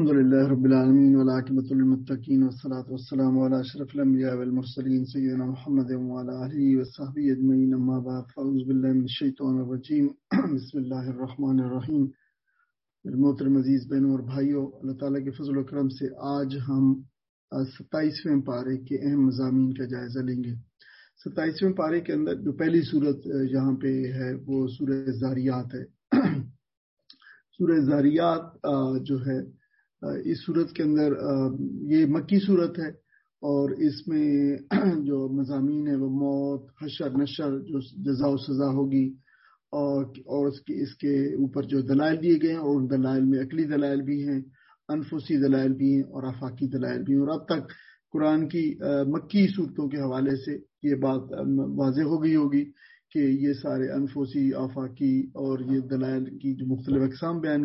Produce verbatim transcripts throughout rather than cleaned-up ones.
الحمد لله رب العالمين والعاقبة للمتقين والصلاة والسلام على أشرف الأنبياء والمرسلين سيدنا محمد وعلى آله وصحبه أجمعين أما بعد فأعوذ بالله من الشيطان الرجيم بسم الله الرحمن الرحیم. محترم عزیز بہنوں اور بھائیوں، اللہ تعالیٰ کے فضل و کرم سے آج ہم ستائیسویں پارے کے اہم مضامین کا جائزہ لیں گے. ستائیسویں پارے کے اندر جو پہلی صورت یہاں پہ ہے وہ سورہ زاریات ہے. سورہ زاریات جو ہے اس صورت کے اندر یہ مکی صورت ہے اور اس میں جو مضامین ہے وہ موت، حشر، نشر، جو جزا و سزا ہوگی اور اور اس کے اس کے اوپر جو دلائل دیے گئے ہیں، اور ان دلائل میں عقلی دلائل بھی ہیں، انفسی دلائل بھی ہیں اور آفاقی دلائل بھی ہیں. اور اب تک قرآن کی مکی صورتوں کے حوالے سے یہ بات واضح ہو گئی ہوگی کہ یہ سارے انفسی، آفاقی اور یہ دلائل کی جو مختلف اقسام بیان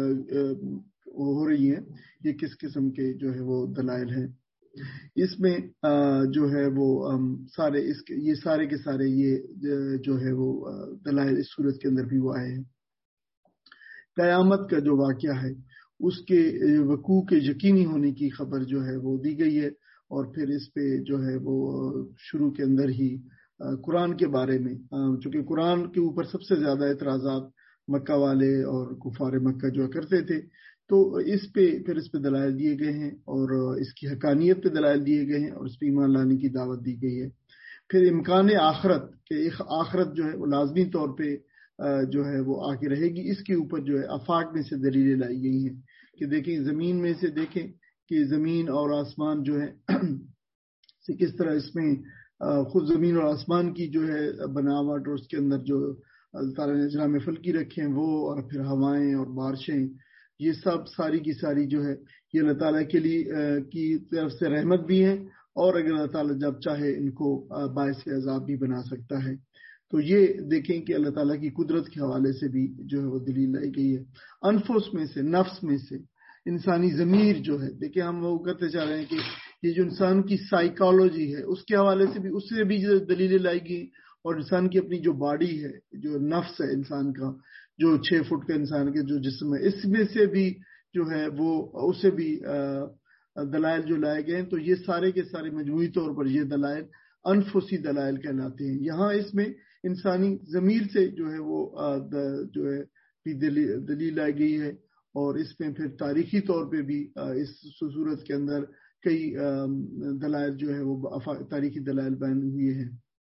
ہو رہی ہیں، یہ کس قسم کے جو ہے وہ دلائل ہیں. اس میں جو ہے وہ سارے اس کے یہ سارے کے سارے یہ جو ہے وہ دلائل اس صورت کے اندر بھی وہ آئے ہیں. قیامت کا جو واقعہ ہے اس کے وقوع کے یقینی ہونے کی خبر جو ہے وہ دی گئی ہے، اور پھر اس پہ جو ہے وہ شروع کے اندر ہی قرآن کے بارے میں، چونکہ قرآن کے اوپر سب سے زیادہ اعتراضات مکہ والے اور کفار مکہ جو کرتے تھے، تو اس پہ پھر اس پہ دلائل دیے گئے ہیں اور اس کی حقانیت پہ دلائل دیے گئے ہیں اور اس پہ ایمان لانے کی دعوت دی گئی ہے. پھر امکان آخرت کہ ایک آخرت جو ہے وہ لازمی طور پہ جو ہے وہ آ کے رہے گی، اس کے اوپر جو ہے آفاق میں سے دلیلیں لائی گئی ہیں کہ دیکھیں زمین میں سے دیکھیں کہ زمین اور آسمان جو ہے سے کس طرح اس میں خود زمین اور آسمان کی جو ہے بناوٹ اور اس کے اندر جو اللہ تعالیٰ نے اجرام فلکی رکھے ہیں وہ، اور پھر ہوائیں اور بارشیں، یہ سب ساری کی ساری جو ہے یہ اللہ تعالیٰ کے لیے کی طرف سے رحمت بھی ہیں، اور اگر اللہ تعالیٰ جب چاہے ان کو باعث عذاب بھی بنا سکتا ہے. تو یہ دیکھیں کہ اللہ تعالیٰ کی قدرت کے حوالے سے بھی جو ہے وہ دلیل لائی گئی ہے. انفس میں سے، نفس میں سے، انسانی ضمیر جو ہے، دیکھیں ہم وہ کرتے چاہ رہے ہیں کہ یہ جو انسان کی سائیکالوجی ہے اس کے حوالے سے بھی اس سے بھی دلیلیں لائی گئی، اور انسان کی اپنی جو باڈی ہے، جو نفس ہے انسان کا، جو چھ فٹ کا انسان کے جو جسم ہے، اس میں سے بھی جو ہے وہ اسے بھی دلائل جو لائے گئے ہیں. تو یہ سارے کے سارے مجموعی طور پر یہ دلائل انفسی دلائل کہلاتے ہیں. یہاں اس میں انسانی ضمیر سے جو ہے وہ جو ہے دلیل لائی گئی ہے، اور اس میں پھر تاریخی طور پہ بھی اس صورت کے اندر کئی دلائل جو ہے وہ تاریخی دلائل بیان ہوئے ہیں.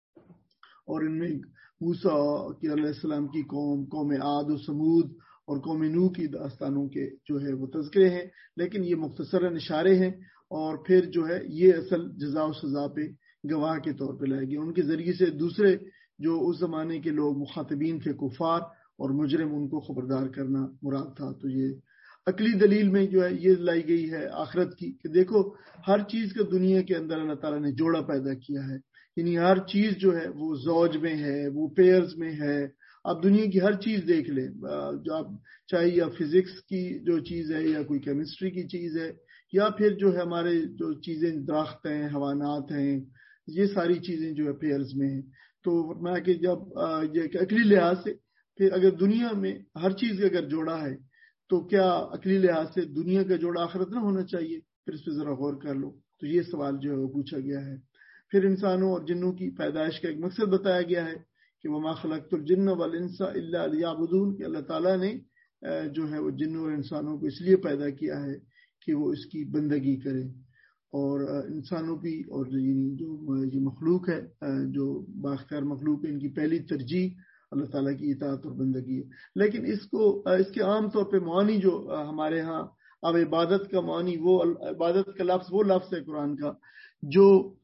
اور ان میں موسیٰ علیہ السلام کی قوم، قوم عاد و سمود اور قوم نوح کی داستانوں کے جو ہے وہ تذکرے ہیں، لیکن یہ مختصراً اشارے ہیں. اور پھر جو ہے یہ اصل جزا و سزا پہ گواہ کے طور پہ لائے گئے. ان کے ذریعے سے دوسرے جو اس زمانے کے لوگ مخاطبین تھے، کفار اور مجرم، ان کو خبردار کرنا مراد تھا. تو یہ عقلی دلیل میں جو ہے یہ لائی گئی ہے آخرت کی کہ دیکھو ہر چیز کا دنیا کے اندر اللہ تعالیٰ نے جوڑا پیدا کیا ہے، یعنی ہر چیز جو ہے وہ زوج میں ہے، وہ پیئرز میں ہے. آپ دنیا کی ہر چیز دیکھ لیں، جو آپ چاہے یا فزکس کی جو چیز ہے، یا کوئی کیمسٹری کی چیز ہے، یا پھر جو ہے ہمارے جو چیزیں درخت ہیں، حیوانات ہیں، یہ ساری چیزیں جو ہے پیئرز میں ہیں. تو میں کہ جب یہ عقلی لحاظ سے پھر اگر دنیا میں ہر چیز کا اگر جوڑا ہے تو کیا عقلی لحاظ سے دنیا کا جوڑا آخرت نہ ہونا چاہیے؟ پھر اس پہ ذرا غور کر لو. تو یہ سوال جو ہے وہ پوچھا گیا ہے. پھر انسانوں اور جنوں کی پیدائش کا ایک مقصد بتایا گیا ہے کہ وما خلقت الجن والانس الا لیعبدون، کہ اللہ تعالیٰ نے جو ہے وہ جنوں اور انسانوں کو اس لیے پیدا کیا ہے کہ وہ اس کی بندگی کریں. اور انسانوں کی اور جو یہ مخلوق ہے، جو بااختیار مخلوق ہے، ان کی پہلی ترجیح اللہ تعالیٰ کی اطاعت اور بندگی ہے. لیکن اس کو اس کے عام طور پہ معنی جو ہمارے ہاں اب عبادت کا معنی، وہ عبادت کا لفظ وہ لفظ ہے قرآن کا جو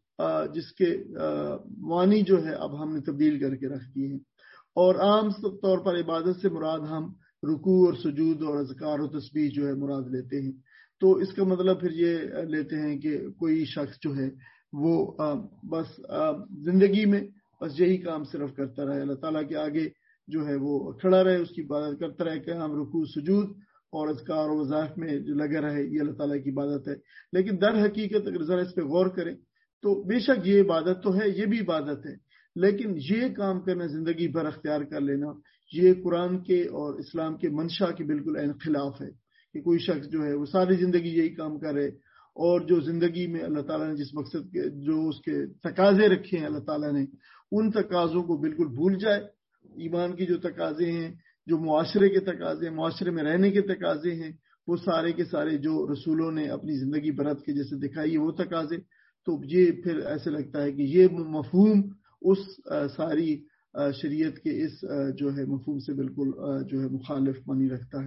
جس کے معنی جو ہے اب ہم نے تبدیل کر کے رکھ دیے ہیں. اور عام طور پر عبادت سے مراد ہم رکوع اور سجود اور اذکار و تسبیح جو ہے مراد لیتے ہیں. تو اس کا مطلب پھر یہ لیتے ہیں کہ کوئی شخص جو ہے وہ بس زندگی میں بس یہی کام صرف کرتا رہے، اللہ تعالیٰ کے آگے جو ہے وہ کھڑا رہے، اس کی عبادت کرتا رہے، کہ ہم رکوع، سجود اور اذکار و وظائف میں جو لگا رہے، یہ اللہ تعالیٰ کی عبادت ہے. لیکن در حقیقت اگر ذرا اس پہ غور کریں تو بے شک یہ عبادت تو ہے، یہ بھی عبادت ہے، لیکن یہ کام کرنا، زندگی بھر اختیار کر لینا، یہ قرآن کے اور اسلام کے منشا کے بالکل عین خلاف ہے. کہ کوئی شخص جو ہے وہ ساری زندگی یہی کام کرے اور جو زندگی میں اللہ تعالیٰ نے جس مقصد کے جو اس کے تقاضے رکھے ہیں اللہ تعالیٰ نے ان تقاضوں کو بالکل بھول جائے. ایمان کی جو تقاضے ہیں، جو معاشرے کے تقاضے ہیں، معاشرے میں رہنے کے تقاضے ہیں، وہ سارے کے سارے جو رسولوں نے اپنی زندگی برت کے جیسے دکھائی وہ تقاضے، تو یہ پھر ایسے لگتا ہے کہ یہ مفہوم اس ساری شریعت کے اس جو ہے مفہوم سے بالکل جو ہے مخالف معنی رکھتا ہے.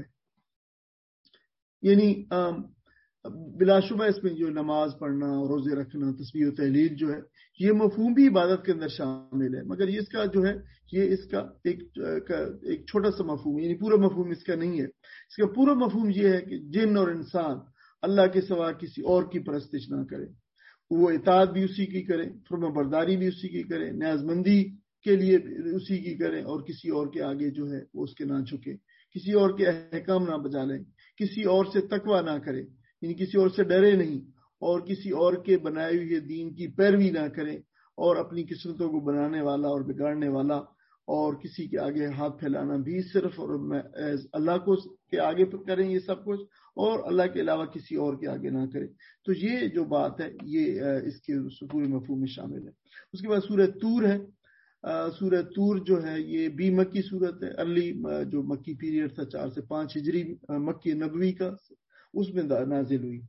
یعنی بلا شبہ اس میں جو نماز پڑھنا، روزے رکھنا، تسبیح و تحلیل جو ہے یہ مفہوم بھی عبادت کے اندر شامل ہے، مگر یہ اس کا جو ہے یہ اس کا ایک ایک چھوٹا سا مفہوم، یعنی پورا مفہوم اس کا نہیں ہے. اس کا پورا مفہوم یہ ہے کہ جن اور انسان اللہ کے سوا کسی اور کی پرستش نہ کرے، وہ اطاعت بھی اسی کی کریں، فرما برداری بھی اسی کی کریں، نیاز مندی کے لیے اسی کی کریں، اور کسی اور کے آگے جو ہے وہ اس کے نہ جھکے، کسی اور کے احکام نہ بجا لیں، کسی اور سے تقوی نہ کرے، یعنی کسی اور سے ڈرے نہیں، اور کسی اور کے بنائے ہوئے دین کی پیروی نہ کریں، اور اپنی قسمتوں کو بنانے والا اور بگاڑنے والا اور کسی کے آگے ہاتھ پھیلانا بھی صرف اور اللہ کو کے آگے کریں یہ سب کچھ، اور اللہ کے علاوہ کسی اور کے آگے نہ کریں. تو یہ جو بات ہے یہ اس کے پورے مفہوم میں شامل ہے. اس کے بعد سورہ طور ہے. سورہ طور جو ہے یہ بھی مکی صورت ہے، ارلی جو مکی پیریڈ تھا چار سے پانچ ہجری مکی نبوی کا، اس میں نازل ہوئی.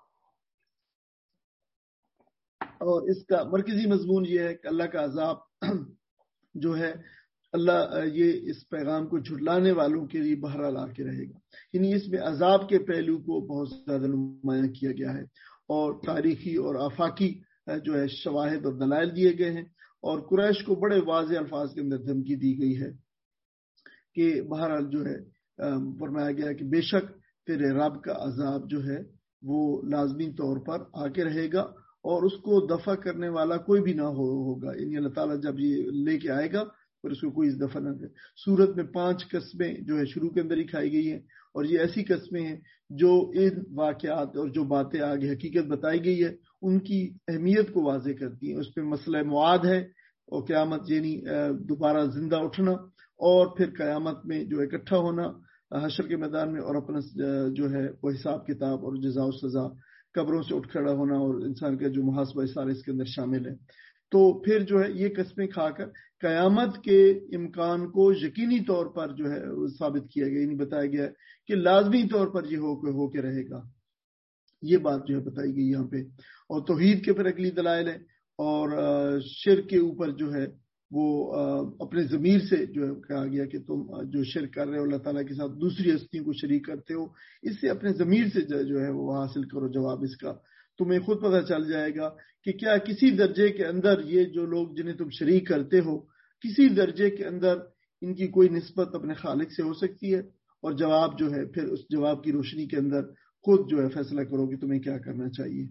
اور اس کا مرکزی مضمون یہ ہے کہ اللہ کا عذاب جو ہے اللہ یہ اس پیغام کو جھٹلانے والوں کے لیے بہرحال آ کے رہے گا. یعنی اس میں عذاب کے پہلو کو بہت زیادہ نمایاں کیا گیا ہے، اور تاریخی اور آفاقی جو ہے شواہد اور دلائل دیے گئے ہیں، اور قریش کو بڑے واضح الفاظ کے اندر دھمکی دی گئی ہے کہ بہرحال جو ہے فرمایا گیا کہ بے شک تیرے رب کا عذاب جو ہے وہ لازمی طور پر آ کے رہے گا، اور اس کو دفع کرنے والا کوئی بھی نہ ہو ہوگا. یعنی اللہ تعالیٰ جب یہ لے کے آئے گا اور اس کو کوئی دفع نہ کرے. سورت میں پانچ قسمیں جو ہے شروع کے اندر ہی کھائی گئی ہیں، اور یہ ایسی قسمیں ہیں جو ان واقعات اور جو باتیں آگے حقیقت بتائی گئی ہے ان کی اہمیت کو واضح کرتی ہیں. اس پہ مسئلہ معاد ہے، اور قیامت یعنی دوبارہ زندہ اٹھنا، اور پھر قیامت میں جو اکٹھا ہونا حشر کے میدان میں، اور اپنا جو ہے وہ حساب کتاب اور جزا و سزا، قبروں سے اٹھ کھڑا ہونا اور انسان کا جو محاسبہ سارے اس کے اندر شامل ہے. تو پھر جو ہے یہ قسمیں کھا کر قیامت کے امکان کو یقینی طور پر جو ہے ثابت کیا گیا، یعنی بتایا گیا کہ لازمی طور پر یہ ہو کے ہو کے رہے گا. یہ بات جو ہے بتائی گئی یہاں پہ. اور توحید کے پھر اگلی دلائل ہے، اور شرک کے اوپر جو ہے وہ اپنے ضمیر سے جو ہے کہا گیا کہ تم جو شرک کر رہے ہو اللہ تعالیٰ کے ساتھ دوسری ہستیوں کو شریک کرتے ہو، اس سے اپنے ضمیر سے جو ہے وہ حاصل کرو جواب اس کا. تمہیں خود پتہ چل جائے گا کہ کیا کسی درجے کے اندر یہ جو لوگ جنہیں تم شریک کرتے ہو، کسی درجے کے اندر ان کی کوئی نسبت اپنے خالق سے ہو سکتی ہے. اور جواب جو ہے پھر اس جواب کی روشنی کے اندر خود جو ہے فیصلہ کرو کہ تمہیں کیا کرنا چاہیے.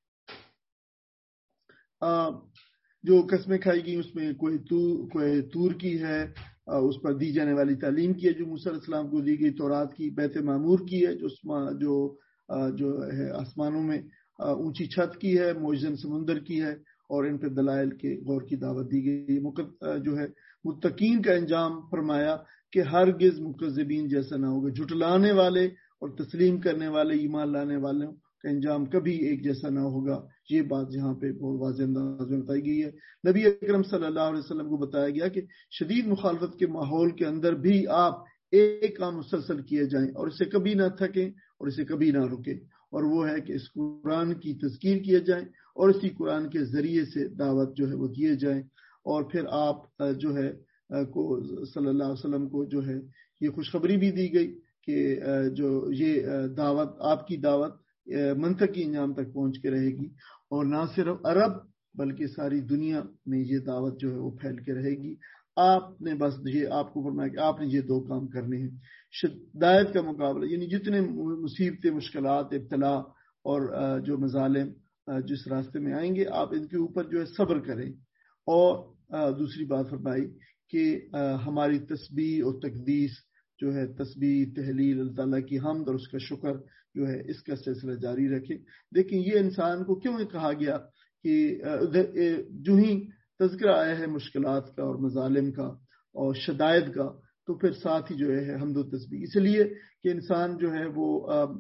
آ, جو قسمیں کھائی گئی اس میں کوئی کوئی طور کی ہے، اس پر دی جانے والی تعلیم کی ہے جو موسیٰ علیہ السلام کو دی گئی، تورات کی، بیت معمور کی ہے جو جو جو ہے آسمانوں میں اونچی چھت کی ہے، معجزن سمندر کی ہے، اور ان پہ دلائل کے غور کی دعوت دی گئی. جو ہے متقین کا انجام فرمایا کہ ہرگز مکذبین جیسا نہ ہوگا، جھٹلانے والے اور تسلیم کرنے والے ایمان لانے والوں کا انجام کبھی ایک جیسا نہ ہوگا. یہ بات یہاں پہ بہت واضح انداز میں بتائی گئی ہے. نبی اکرم صلی اللہ علیہ وسلم کو بتایا گیا کہ شدید مخالفت کے ماحول کے اندر بھی آپ ایک کام مسلسل کیے جائیں اور اسے کبھی نہ تھکیں اور اسے کبھی نہ رکیں، اور وہ ہے کہ اس قرآن کی تذکیر کیے جائیں اور اسی قرآن کے ذریعے سے دعوت جو ہے وہ دیے جائیں. اور پھر آپ جو ہے کو صلی اللہ علیہ وسلم کو جو ہے یہ خوشخبری بھی دی گئی کہ جو یہ دعوت آپ کی دعوت منطقی انجام تک پہنچ کے رہے گی، اور نہ صرف عرب بلکہ ساری دنیا میں یہ دعوت جو ہے وہ پھیل کے رہے گی. آپ نے بس یہ آپ کو فرمایا کہ آپ نے یہ دو کام کرنے ہیں. شدائد کا مقابلہ، یعنی جتنے مصیبتیں، مشکلات، ابتلا اور جو مظالم جس راستے میں آئیں گے آپ ان کے اوپر جو ہے صبر کریں. اور دوسری بات فرمائی کہ ہماری تسبیح اور تقدیس جو ہے، تسبیح، تحلیل، اللہ تعالیٰ کی حمد اور اس کا شکر جو ہے اس کا سلسلہ جاری رکھے. دیکھیں یہ انسان کو کیوں کہا گیا کہ جو ہی تذکرہ آیا ہے مشکلات کا اور مظالم کا اور شدائد کا، تو پھر ساتھ ہی جو ہے حمد و تسبیح، اس لیے کہ انسان جو ہے وہ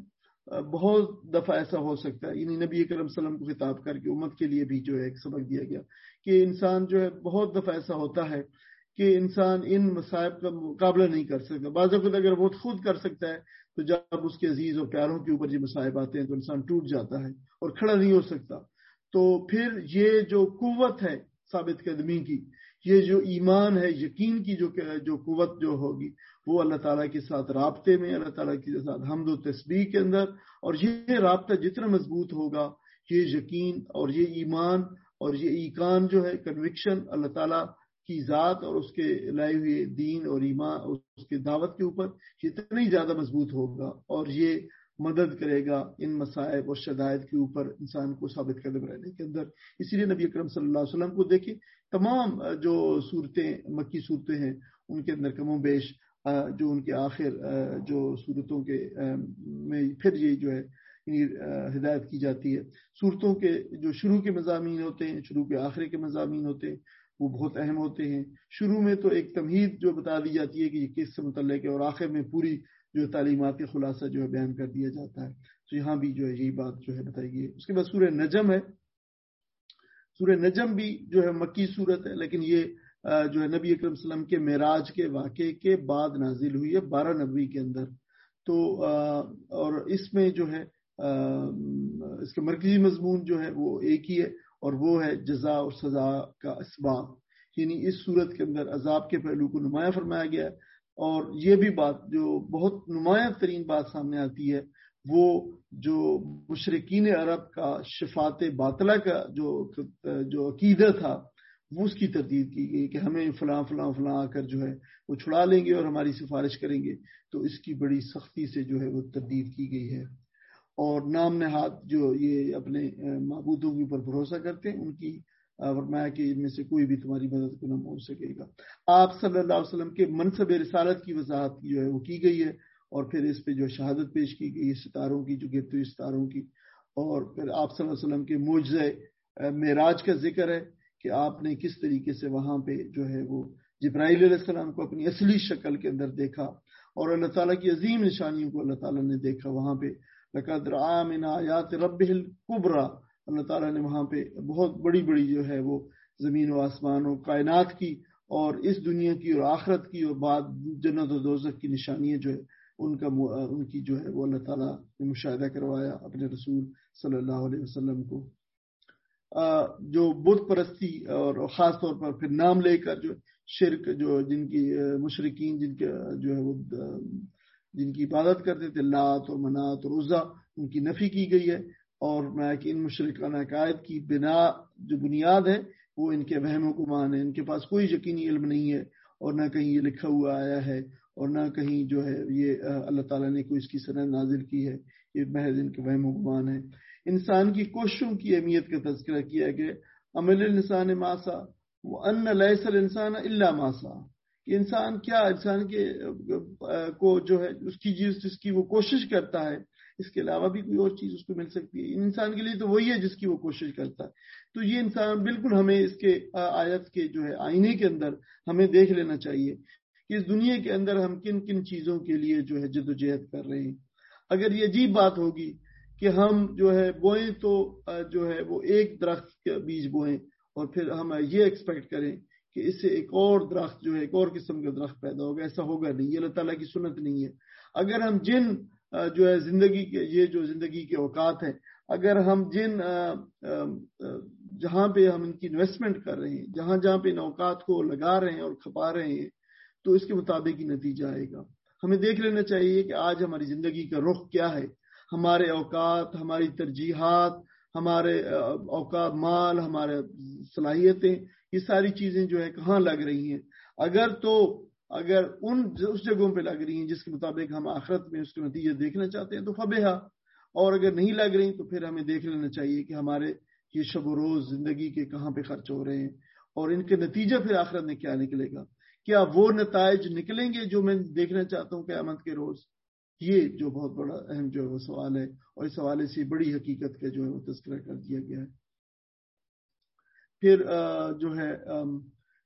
بہت دفعہ ایسا ہو سکتا ہے، یعنی نبی کرم صلی اللہ علیہ وسلم کو خطاب کر کے امت کے لیے بھی جو ہے ایک سبق دیا گیا کہ انسان جو ہے بہت دفعہ ایسا ہوتا ہے کہ انسان ان مصائب کا مقابلہ نہیں کر سکتا. بعض اوقات اگر وہ خود کر سکتا ہے تو جب اس کے عزیز اور پیاروں کے اوپر یہ مصائب آتے ہیں تو انسان ٹوٹ جاتا ہے اور کھڑا نہیں ہو سکتا. تو پھر یہ جو قوت ہے ثابت قدمی کی، یہ جو ایمان ہے، یقین کی جو جو قوت جو ہوگی وہ اللہ تعالیٰ کے ساتھ رابطے میں، اللہ تعالیٰ کے ساتھ حمد و تسبیح کے اندر. اور یہ رابطہ جتنا مضبوط ہوگا، یہ یقین اور یہ ایمان اور یہ ایقان جو ہے، کنوکشن اللہ تعالیٰ کی ذات اور اس کے لائے ہوئے دین اور ایمان اور اس کے دعوت کے اوپر اتنا ہی زیادہ مضبوط ہوگا، اور یہ مدد کرے گا ان مصائب اور شدائد کے اوپر انسان کو ثابت قدم رہنے کے اندر. اسی لیے نبی اکرم صلی اللہ علیہ وسلم کو دیکھیں، تمام جو صورتیں مکی صورتیں ہیں ان کے اندر کم و بیش جو ان کے آخر جو صورتوں کے میں پھر یہ جو ہے ہدایت کی جاتی ہے. صورتوں کے جو شروع کے مضامین ہوتے ہیں، شروع کے آخر کے مضامین ہوتے ہیں، وہ بہت اہم ہوتے ہیں. شروع میں تو ایک تمہید جو بتا دی جاتی ہے کہ یہ کس سے متعلق ہے، اور آخر میں پوری جو تعلیمات کے خلاصہ جو ہے بیان کر دیا جاتا ہے. تو یہاں بھی جو ہے یہی بات جو ہے بتائی گئی ہے. اس کے بعد سورہ نجم ہے. سورہ نجم بھی جو ہے مکی صورت ہے، لیکن یہ جو ہے نبی اکرم صلی اللہ علیہ وسلم کے معراج کے واقعے کے بعد نازل ہوئی ہے بارہ نبوی کے اندر. تو اور اس میں جو ہے اس کا مرکزی مضمون جو ہے وہ ایک ہی ہے، اور وہ ہے جزا اور سزا کا اسباب. یعنی اس صورت کے اندر عذاب کے پہلو کو نمایاں فرمایا گیا ہے. اور یہ بھی بات جو بہت نمایاں ترین بات سامنے آتی ہے، وہ جو مشرکین عرب کا شفاعت باطلہ کا جو جو عقیدہ تھا، وہ اس کی تردید کی گئی کہ ہمیں فلاں فلاں فلاں آ کر جو ہے وہ چھڑا لیں گے اور ہماری سفارش کریں گے. تو اس کی بڑی سختی سے جو ہے وہ تردید کی گئی ہے. اور نام نہاد جو یہ اپنے معبودوں کے اوپر بھروسہ کرتے ہیں، ان کی فرمایا کہ ان میں سے کوئی بھی تمہاری مدد کو نہ پہنچ سکے گا. آپ صلی اللہ علیہ وسلم کے منصب رسالت کی وضاحت جو ہے وہ کی گئی ہے، اور پھر اس پہ جو شہادت پیش کی گئی ستاروں کی، جو گرتے ہوئے ستاروں کی. اور پھر آپ صلی اللہ علیہ وسلم کے معجزہ معراج کا ذکر ہے کہ آپ نے کس طریقے سے وہاں پہ جو ہے وہ جبرائیل علیہ السلام کو اپنی اصلی شکل کے اندر دیکھا، اور اللہ تعالیٰ کی عظیم نشانیوں کو اللہ تعالیٰ نے دیکھا وہاں پہ. لقد رأى من آیات ربہ الکبریٰ، اللہ تعالیٰ نے وہاں پہ بہت بڑی بڑی جو ہے وہ زمین و آسمان و کائنات کی اور اس دنیا کی اور آخرت کی اور بعد جنت و دوزخ کی نشانیاں جو ہے ان کا ان کی جو ہے وہ اللہ تعالیٰ نے مشاہدہ کروایا اپنے رسول صلی اللہ علیہ وسلم کو. جو بت پرستی اور خاص طور پر پھر نام لے کر جو شرک، جو جن کی مشرکین جن کے جو ہے وہ جن کی عبادت کرتے تھے، لات اور منات اور عزا، ان کی نفی کی گئی ہے. اور میں کہ ان مشرکانہ عقائد کی بنا جو بنیاد ہے وہ ان کے وہم و گمان ہے. ان کے پاس کوئی یقینی علم نہیں ہے، اور نہ کہیں یہ لکھا ہوا آیا ہے، اور نہ کہیں جو ہے یہ اللہ تعالیٰ نے کوئی اس کی سند نازل کی ہے. یہ محض ان کے وہم و گمان ہے. انسان کی کوششوں کی اہمیت کا تذکرہ کیا کہ عمل الانسان ماسا وان لیس الانسان الا ماسا، کہ انسان کیا انسان کے کو جو ہے اس کی جس جس کی وہ کوشش کرتا ہے، اس کے علاوہ بھی کوئی اور چیز اس کو مل سکتی ہے. انسان کے لیے تو وہی ہے جس کی وہ کوشش کرتا ہے. تو یہ انسان بالکل ہمیں اس کے آیت کے جو ہے آئینے کے اندر ہمیں دیکھ لینا چاہیے کہ اس دنیا کے اندر ہم کن کن چیزوں کے لیے جو ہے جد و جہد کر رہے ہیں. اگر یہ عجیب بات ہوگی کہ ہم جو ہے بوئیں تو جو ہے وہ ایک درخت کے بیج بوئیں اور پھر ہم یہ ایکسپیکٹ کریں کہ اس سے ایک اور درخت جو ہے ایک اور قسم کا درخت پیدا ہوگا، ایسا ہوگا نہیں. یہ اللہ تعالیٰ کی سنت نہیں ہے. اگر ہم جن جو ہے زندگی کے یہ جو زندگی کے اوقات ہیں، اگر ہم جن جہاں پہ ہم ان کی انویسٹمنٹ کر رہے ہیں، جہاں جہاں پہ ان اوقات کو لگا رہے ہیں اور کھپا رہے ہیں، تو اس کے مطابق ہی نتیجہ آئے گا. ہمیں دیکھ لینا چاہیے کہ آج ہماری زندگی کا رخ کیا ہے. ہمارے اوقات، ہماری ترجیحات، ہمارے اوقات، مال، ہمارے صلاحیتیں، یہ ساری چیزیں جو ہے کہاں لگ رہی ہیں. اگر تو اگر ان اس جگہوں پہ لگ رہی ہیں جس کے مطابق ہم آخرت میں اس کے نتیجے دیکھنا چاہتے ہیں تو فبہا، اور اگر نہیں لگ رہی تو پھر ہمیں دیکھ لینا چاہیے کہ ہمارے یہ شب و روز زندگی کے کہاں پہ خرچ ہو رہے ہیں، اور ان کے نتیجہ پھر آخرت میں کیا نکلے گا. کیا وہ نتائج نکلیں گے جو میں دیکھنا چاہتا ہوں قیامت کے روز؟ یہ جو بہت بڑا اہم جو ہے وہ سوال ہے، اور اس حوالے سے بڑی حقیقت کا جو ہے وہ تذکرہ کر دیا گیا ہے. پھر جو ہے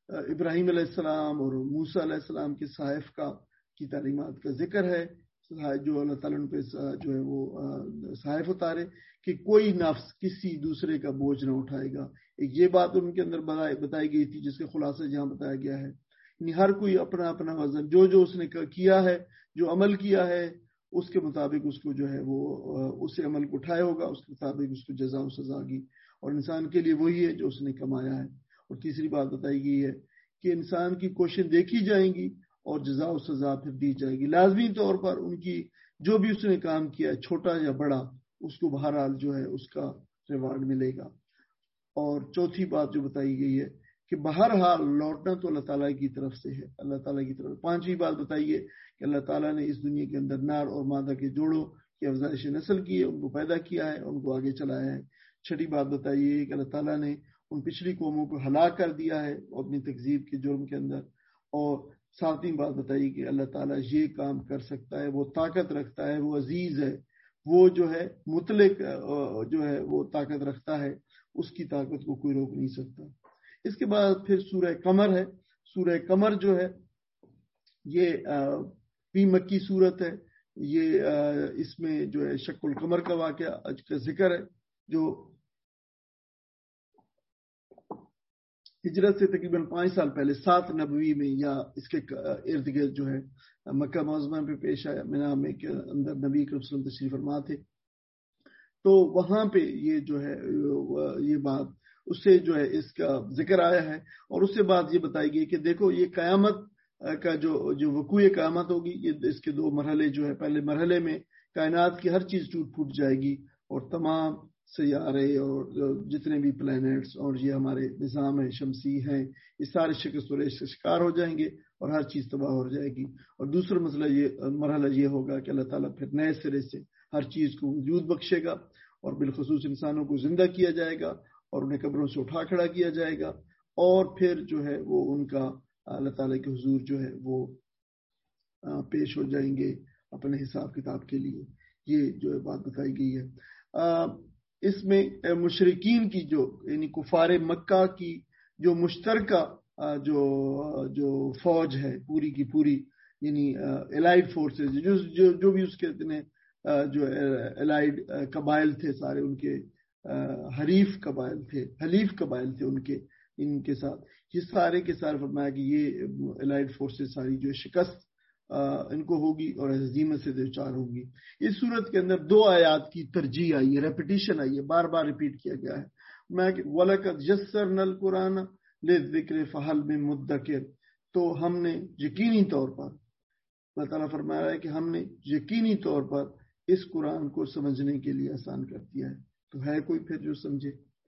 ابراہیم علیہ السلام اور موسیٰ علیہ السلام کے صحائف کا کی تعلیمات کا ذکر ہے، جو اللہ تعالیٰ نے پہ جو ہے وہ صحائف اتارے کہ کوئی نفس کسی دوسرے کا بوجھ نہ اٹھائے گا. ایک یہ بات ان کے اندر بتائی گئی تھی جس کے خلاصہ جہاں بتایا گیا ہے، یعنی ہر کوئی اپنا اپنا وزن جو جو اس نے کیا ہے، جو عمل کیا ہے، اس کے مطابق اس کو جو ہے وہ اسے عمل کو اٹھایا ہوگا، اس کے مطابق اس کو جزا و سزا گی، اور انسان کے لیے وہی ہے جو اس نے کمایا ہے. اور تیسری بات بتائی گئی ہے کہ انسان کی کوششیں دیکھی جائیں گی اور جزا و سزا پھر دی جائے گی. لازمی طور پر ان کی جو بھی اس نے کام کیا ہے، چھوٹا یا بڑا، اس کو بہرحال جو ہے اس کا ریوارڈ ملے گا. اور چوتھی بات جو بتائی گئی ہے کہ بہرحال لوٹنا تو اللہ تعالیٰ کی طرف سے ہے، اللہ تعالیٰ کی طرف. پانچویں بات بتائیے کہ اللہ تعالیٰ نے اس دنیا کے اندر نار اور مادہ کے جوڑوں کی افزائش نسل کی ہے، ان کو پیدا کیا ہے، ان کو آگے چلایا ہے. چھٹی بات بتائیے کہ اللہ تعالیٰ نے ان پچھلی قوموں کو ہلاک کر دیا ہے اپنی تکذیب کے جرم کے اندر. اور ساتویں بات بتائی کہ اللہ تعالیٰ یہ کام کر سکتا ہے، وہ طاقت رکھتا ہے، وہ عزیز ہے، وہ جو ہے مطلق جو ہے وہ طاقت رکھتا ہے، اس کی طاقت کو کوئی روک نہیں سکتا. اس کے بعد پھر سورہ قمر ہے. سورہ قمر جو ہے یہ بھی مکی صورت ہے. یہ اس میں جو ہے شق القمر کا واقعہ کا ذکر ہے، جو ہجرت سے تقریباً پانچ سال پہلے سات نبوی میں یا اس کے ارد گرد جو ہے مکہ معظمہ پہ پیش آیا. مینا میں کے اندر نبی کریم صلی اللہ علیہ وسلم تشریف فرما تھے، تو وہاں پہ یہ جو ہے یہ بات اس سے جو ہے اس کا ذکر آیا ہے. اور اس سے بات یہ بتائی گئی کہ دیکھو یہ قیامت کا جو جو وقوع قیامت ہوگی، یہ اس کے دو مرحلے جو ہے، پہلے مرحلے میں کائنات کی ہر چیز ٹوٹ پھوٹ جائے گی اور تمام سیارے اور جتنے بھی پلانٹس اور یہ ہمارے نظام ہے شمسی ہیں، یہ سارے شکست و ریش کا شکار ہو جائیں گے اور ہر چیز تباہ ہو جائے گی. اور دوسرا مسئلہ یہ مرحلہ یہ ہوگا کہ اللہ تعالیٰ پھر نئے سرے سے ہر چیز کو وجود بخشے گا اور بالخصوص انسانوں کو زندہ کیا جائے گا اور انہیں قبروں سے اٹھا کھڑا کیا جائے گا، اور پھر جو ہے وہ ان کا اللہ تعالیٰ کے حضور جو ہے وہ پیش ہو جائیں گے اپنے حساب کتاب کے لیے. یہ جو ہے بات بتائی گئی ہے. اس میں مشرکین کی جو یعنی کفار مکہ کی جو مشترکہ جو جو فوج ہے پوری کی پوری، یعنی الائیڈ فورسز جو جو جو بھی اس کے اتنے جو الائیڈ قبائل تھے سارے، ان کے حریف قبائل تھے، حلیف قبائل تھے ان کے ان کے ساتھ، یہ سارے کے سارے فرمایا کہ یہ الائیڈ فورسز ساری جو شکست ان کو ہوگی اور ہزیمت سے دو چار ہوگی. اس صورت کے اندر دو آیات کی ترجیح آئی ہے، ریپیٹیشن آئی ہے، بار بار ریپیٹ کیا گیا ہے. میں وَلَقَدْ يَسَّرْنَا الْقُرْآنَ لِلذِّكْرِ فَهَلْ مِن مُدَّكِرٍ، تو ہم نے یقینی طور پر، اللہ تعالیٰ فرما رہا ہے کہ ہم نے یقینی طور پر اس قرآن کو سمجھنے کے لیے آسان کر دیا ہے، تو ہے کوئی پھر جو سمجھے.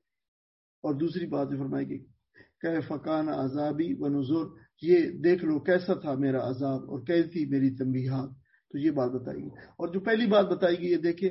اور دوسری بات یہ فرمائی کہ کیف کان عذابی و نذر، یہ دیکھ لو کیسا تھا میرا عذاب اور کیسی تھی میری تنبیہات. تو یہ بات بتائی گئی. اور جو پہلی بات بتائی گئی یہ دیکھیں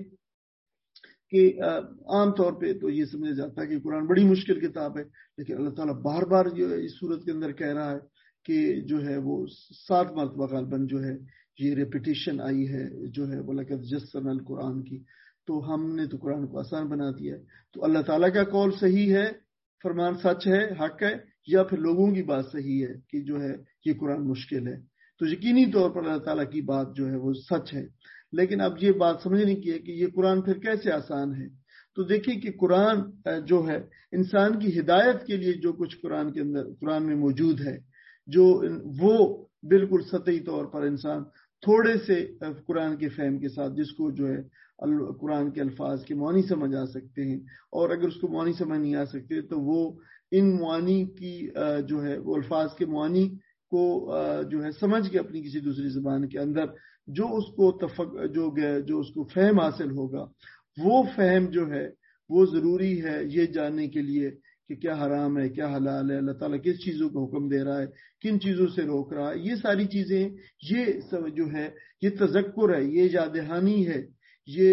کہ عام طور پہ تو یہ سمجھا جاتا ہے کہ قرآن بڑی مشکل کتاب ہے، لیکن اللہ تعالیٰ بار بار جو ہے اس صورت کے اندر کہہ رہا ہے کہ جو ہے وہ سات مرتبہ غالباً جو ہے یہ ریپیٹیشن آئی ہے جو ہے وَلَقَدْ يَسَّرْنَا الْقُرْآنَ کی، تو ہم نے تو قرآن کو آسان بنا دیا ہے. تو اللہ تعالیٰ کا قول صحیح ہے، فرمان سچ ہے، حق ہے، یا پھر لوگوں کی بات صحیح ہے کہ جو ہے یہ قرآن مشکل ہے؟ تو یقینی طور پر اللہ تعالیٰ کی بات جو ہے وہ سچ ہے. لیکن اب یہ بات سمجھنے کی ہے کہ یہ قرآن پھر کیسے آسان ہے. تو دیکھیں کہ قرآن جو ہے انسان کی ہدایت کے لیے جو کچھ قرآن کے اندر قرآن میں موجود ہے، جو وہ بالکل سطحی طور پر انسان تھوڑے سے قرآن کے فہم کے ساتھ، جس کو جو ہے قرآن کے الفاظ کے معنی سمجھ آ سکتے ہیں، اور اگر اس کو معنی سمجھ نہیں آ سکتے تو وہ ان معانی کی جو ہے وہ الفاظ کے معانی کو جو ہے سمجھ کے اپنی کسی دوسری زبان کے اندر جو اس کو تفق جو جو اس کو فہم حاصل ہوگا، وہ فہم جو ہے وہ ضروری ہے یہ جاننے کے لیے کہ کیا حرام ہے، کیا حلال ہے، اللہ تعالیٰ کس چیزوں کو حکم دے رہا ہے، کن چیزوں سے روک رہا ہے. یہ ساری چیزیں یہ سب جو ہے یہ تذکر ہے، یہ یاد دہانی ہے، یہ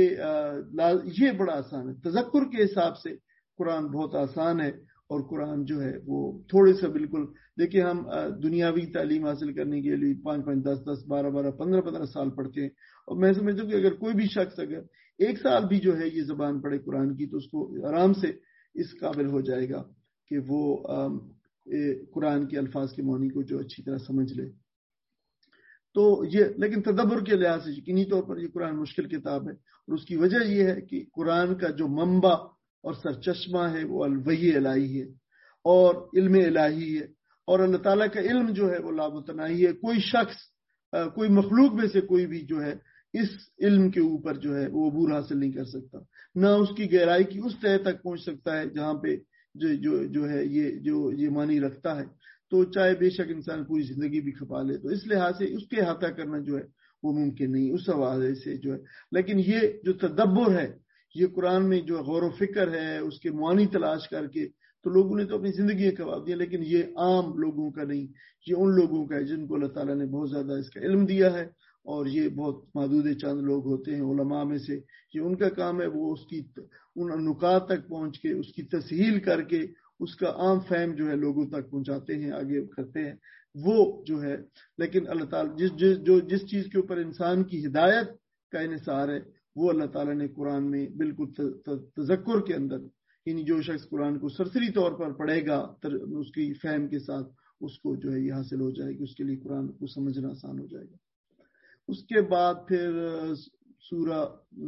یہ بڑا آسان ہے. تذکر کے حساب سے قرآن بہت آسان ہے. اور قرآن جو ہے وہ تھوڑے سے بالکل دیکھیں ہم دنیاوی تعلیم حاصل کرنے کے لیے پانچ پانچ دس دس بارہ بارہ پندرہ پندرہ سال پڑھتے ہیں، اور میں سمجھتا ہوں کہ اگر کوئی بھی شخص اگر ایک سال بھی جو ہے یہ زبان پڑھے قرآن کی تو اس کو آرام سے اس قابل ہو جائے گا کہ وہ قرآن کے الفاظ کے معنی کو جو اچھی طرح سمجھ لے. تو یہ لیکن تدبر کے لحاظ سے یقینی طور پر یہ قرآن مشکل کتاب ہے، اور اس کی وجہ یہ ہے کہ قرآن کا جو منبع اور سرچشمہ ہے وہ الوحی الہی ہے اور علم الہی ہے، اور اللہ تعالیٰ کا علم جو ہے وہ لامتناہی ہے. کوئی شخص کوئی مخلوق میں سے کوئی بھی جو ہے اس علم کے اوپر جو ہے وہ عبور حاصل نہیں کر سکتا، نہ اس کی گہرائی کی اس تہ تک پہنچ سکتا ہے جہاں پہ جو جو جو ہے یہ جو یہ معنی رکھتا ہے. تو چاہے بے شک انسان پوری زندگی بھی کھپا لے، تو اس لحاظ سے اس کے احاطہ کرنا جو ہے وہ ممکن نہیں اس حوالے سے جو ہے. لیکن یہ جو تدبر ہے، یہ قرآن میں جو غور و فکر ہے، اس کے معنی تلاش کر کے تو لوگوں نے تو اپنی زندگی کباب دیا، لیکن یہ عام لوگوں کا نہیں، یہ ان لوگوں کا ہے جن کو اللہ تعالیٰ نے بہت زیادہ اس کا علم دیا ہے، اور یہ بہت محدود چند لوگ ہوتے ہیں علماء میں سے، یہ ان کا کام ہے وہ اس کی ان نکات تک پہنچ کے اس کی تسہیل کر کے اس کا عام فہم جو ہے لوگوں تک پہنچاتے ہیں، آگے کرتے ہیں وہ جو ہے. لیکن اللہ تعالیٰ جس جس جو جس چیز کے اوپر انسان کی ہدایت کا انحصار ہے وہ اللہ تعالیٰ نے قرآن میں بالکل تذکر کے اندر، یعنی جو شخص قرآن کو سرسری طور پر پڑھے گا اس کی فہم کے ساتھ اس کو جو ہے یہ حاصل ہو جائے گی، اس کے لیے قرآن کو سمجھنا آسان ہو جائے گا. اس کے بعد پھر سورہ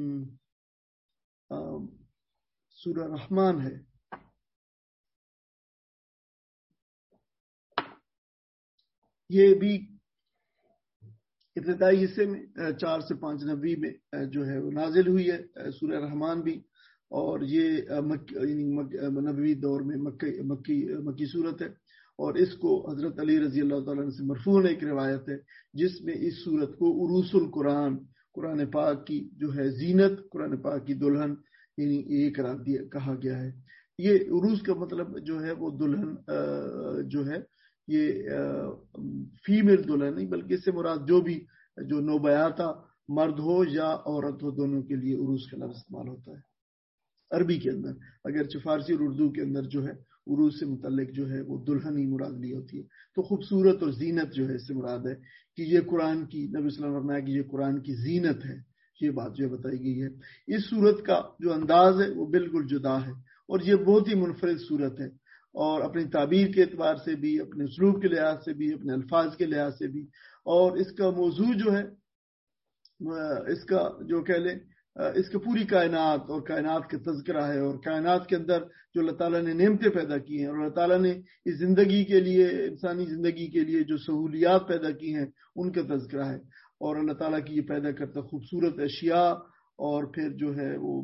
سورہ رحمان ہے. یہ بھی ابتدائی حصے میں چار سے پانچ نبی میں جو ہے وہ نازل ہوئی ہے سورہ رحمان بھی، اور یہ نبوی دور میں مکی مکی مکی صورت ہے. اور اس کو حضرت علی رضی اللہ تعالیٰ سے مرفوعاً ایک روایت ہے جس میں اس صورت کو عروس القرآن، قرآن پاک کی جو ہے زینت، قرآن پاک کی دلہن، یعنی یہ قرار دیا کہا گیا ہے. یہ عروس کا مطلب جو ہے وہ دلہن جو ہے یہ فیمیل دلہن نہیں، بلکہ اس سے مراد جو بھی جو نوبیاتا مرد ہو یا عورت ہو دونوں کے لیے عروس کا لفظ استعمال ہوتا ہے عربی کے اندر. اگرچہ فارسی اور اردو کے اندر جو ہے عروس سے متعلق جو ہے وہ دلہن ہی مراد لی ہوتی ہے. تو خوبصورت اور زینت جو ہے اس سے مراد ہے کہ یہ قرآن کی، نبی صلی اللہ علیہ وسلم نے فرمایا کہ یہ قرآن کی زینت ہے. یہ بات جو بتائی گئی ہے. اس صورت کا جو انداز ہے وہ بالکل جدا ہے، اور یہ بہت ہی منفرد صورت ہے، اور اپنی تعبیر کے اعتبار سے بھی، اپنے اسلوب کے لحاظ سے بھی، اپنے الفاظ کے لحاظ سے بھی. اور اس کا موضوع جو ہے اس کا جو کہہ لیں اس کا پوری کائنات اور کائنات کا تذکرہ ہے، اور کائنات کے اندر جو اللہ تعالیٰ نے نعمتیں پیدا کی ہیں، اور اللہ تعالیٰ نے اس زندگی کے لیے، انسانی زندگی کے لیے جو سہولیات پیدا کی ہیں ان کا تذکرہ ہے. اور اللہ تعالیٰ کی یہ پیدا کرتا خوبصورت اشیاء، اور پھر جو ہے وہ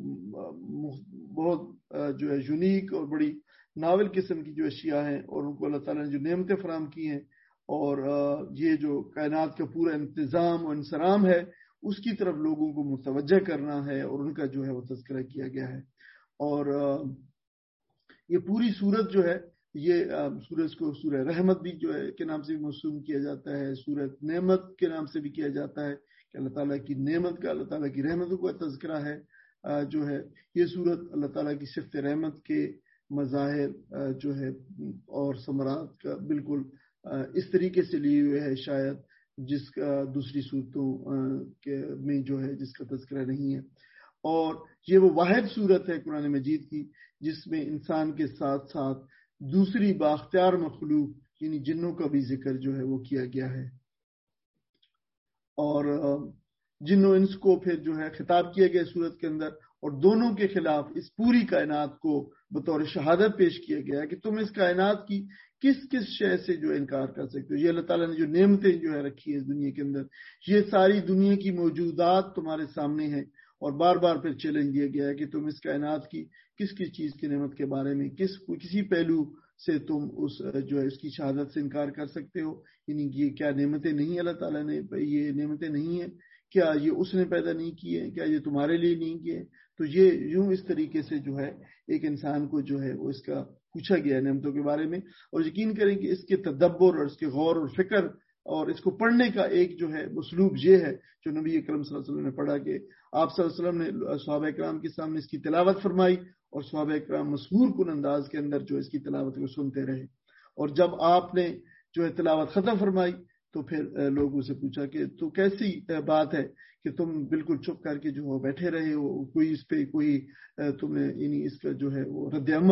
بہت جو ہے یونیک اور بڑی ناول قسم کی جو اشیاء ہیں، اور ان کو اللہ تعالیٰ نے جو نعمتیں فراہم کی ہیں، اور یہ جو کائنات کا پورا انتظام اور انصرام ہے اس کی طرف لوگوں کو متوجہ کرنا ہے، اور ان کا جو ہے وہ تذکرہ کیا گیا ہے. اور یہ پوری صورت جو ہے یہ سورج کو سورہ رحمت بھی جو ہے کے نام سے بھی موسوم کیا جاتا ہے، سورت نعمت کے نام سے بھی کیا جاتا ہے کہ اللہ تعالیٰ کی نعمت کا، اللہ تعالیٰ کی رحمتوں کا تذکرہ ہے. جو ہے یہ صورت اللہ تعالیٰ کی صفت رحمت کے مظاہر جو ہے اور ثمرات کا بالکل اس طریقے سے لی ہوئے ہے شاید جس کا دوسری صورتوں کے میں جو ہے جس کا تذکرہ نہیں ہے. اور یہ وہ واحد صورت ہے قرآن مجید کی جس میں انسان کے ساتھ ساتھ دوسری بااختیار مخلوق یعنی جنوں کا بھی ذکر جو ہے وہ کیا گیا ہے. اور جنوں انس کو پھر جو ہے خطاب کیا گیا صورت کے اندر، اور دونوں کے خلاف اس پوری کائنات کو بطور شہادت پیش کیا گیا کہ تم اس کائنات کی کس کس شے سے جو انکار کر سکتے ہو. یہ اللہ تعالیٰ نے جو نعمتیں جو ہے رکھی ہیں اس دنیا کے اندر، یہ ساری دنیا کی موجودات تمہارے سامنے ہیں، اور بار بار پھر چیلنج دیا گیا ہے کہ تم اس کائنات کی کس کس چیز کی نعمت کے بارے میں کس کسی پہلو سے تم اس جو ہے اس کی شہادت سے انکار کر سکتے ہو. یعنی یہ کیا نعمتیں نہیں اللہ تعالیٰ نے، یہ نعمتیں نہیں ہیں کیا یہ اس نے پیدا نہیں کیے، کیا یہ تمہارے لیے نہیں کیے. تو یہ یوں اس طریقے سے جو ہے ایک انسان کو جو ہے وہ اس کا پوچھا گیا نعمتوں کے بارے میں. اور یقین کریں کہ اس کے تدبر اور اس کے غور اور فکر اور اس کو پڑھنے کا ایک جو ہے اسلوب یہ ہے جو نبی اکرم صلی اللہ علیہ وسلم نے پڑھا کہ آپ صلی اللہ علیہ وسلم نے صحابہ اکرام کے سامنے اس کی تلاوت فرمائی، اور صحابہ اکرام مسحور کن انداز کے اندر جو اس کی تلاوت کو سنتے رہے. اور جب آپ نے جو ہے تلاوت ختم فرمائی تو پھر لوگوں سے پوچھا کہ تو کیسی بات ہے کہ تم بالکل چپ کر کے جو بیٹھے رہے ہو، کوئی اس پہ کوئی تمہیں یعنی اس کا جو ہے وہ رد عمل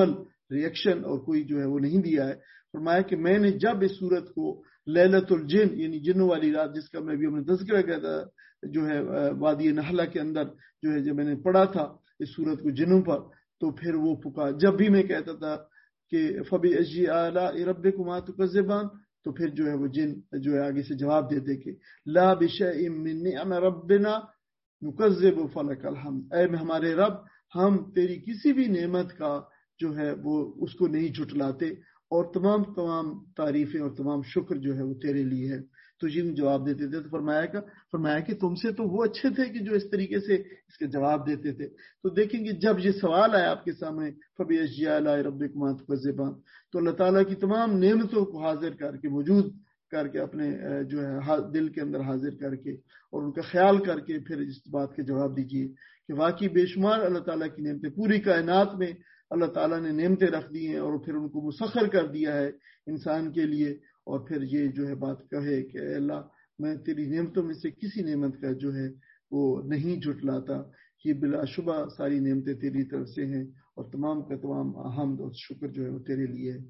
ریئیکشن اور کوئی جو ہے وہ نہیں دیا ہے. فرمایا کہ میں نے جب اس سورت کو لیلۃ الجن یعنی جنوں والی رات جس کا میں بھی ہم نے تذکرہ کیا تھا جو ہے وادی نحلہ کے اندر جو ہے جب میں نے پڑھا تھا اس سورت کو جنوں پر, تو پھر وہ پکار جب بھی میں کہتا تھا کہ فَبِأَيِّ آلَاءِ رَبِّكُمَا تُكَذِّبَانِ, تو پھر جو ہے وہ جن جو ہے آگے سے جواب دیتے کہ لا بِشَيْءٍ مِّن نِّعَمِ رَبِّنَا نُكَذِّبُ فَلَكَ الْحَمْدُ, اے ہمارے رب ہم تیری کسی بھی نعمت کا جو ہے وہ اس کو نہیں جھٹلاتے, اور تمام تمام تعریفیں اور تمام شکر جو ہے وہ تیرے لیے ہے. تو جن جواب دیتے تھے, تو فرمایا کہ فرمایا کہ تم سے تو وہ اچھے تھے کہ جو اس طریقے سے اس کے جواب دیتے تھے. تو دیکھیں گے جب یہ سوال آیا آپ کے سامنے فَبِأَيِّ آلَاءِ رَبِّكُمَا تُكَذِّبَانِ, تو اللہ تعالیٰ کی تمام نعمتوں کو حاضر کر کے موجود کر کے اپنے جو ہے دل کے اندر حاضر کر کے اور ان کا خیال کر کے پھر اس بات کے جواب دیجیے کہ واقعی بے شمار اللہ تعالیٰ کی نعمتیں پوری کائنات میں اللہ تعالیٰ نے نعمتیں رکھ دی ہیں اور پھر ان کو مسخر کر دیا ہے انسان کے لیے. اور پھر یہ جو ہے بات کہے کہ اے اللہ میں تیری نعمتوں میں سے کسی نعمت کا جو ہے وہ نہیں جھٹلاتا, یہ بلا شبہ ساری نعمتیں تیری طرف سے ہیں اور تمام کا تمام حمد اور شکر جو ہے وہ تیرے لیے ہے.